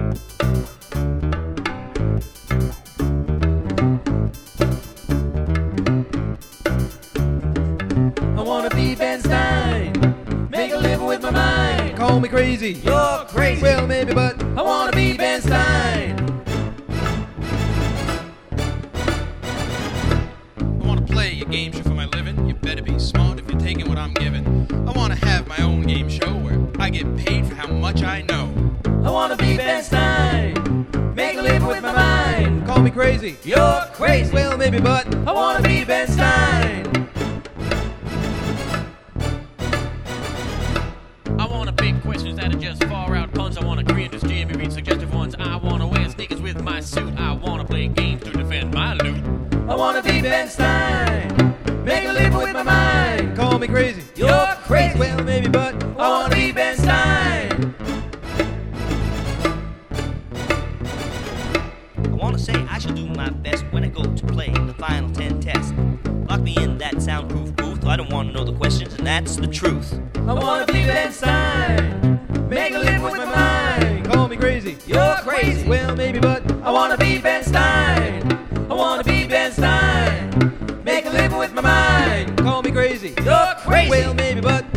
I wanna be Ben Stein, make a living with my mind. Call me crazy, you're crazy. Well, maybe, but I wanna be Ben Stein. I wanna play a game show for my living. You better be smart if you're taking what I'm giving. I wanna have my own game show where I get paid for how much I know. I wanna be Ben Stein, make a living with my mind. Call me crazy, you're crazy. Well, maybe, but I wanna be Ben Stein. I wanna pick questions that are just far out puns. I wanna create this Jimmy Reed suggestive ones. I wanna wear sneakers with my suit. I wanna play games to defend my loot. I wanna be Ben Stein, make a living with my mind. Call me crazy, you're crazy. Well, maybe, but I wanna be Ben Stein. I wanna say I shall do my best when I go to play the final 10 test. Lock me in that soundproof booth. I don't wanna know the questions, and that's the truth. I wanna be Ben Stein, make a living with my mind. Call me crazy, you're crazy. Well, maybe, but I wanna be Ben Stein. I wanna be Ben Stein, make a living with my mind. Call me crazy, you're crazy. Well, maybe, but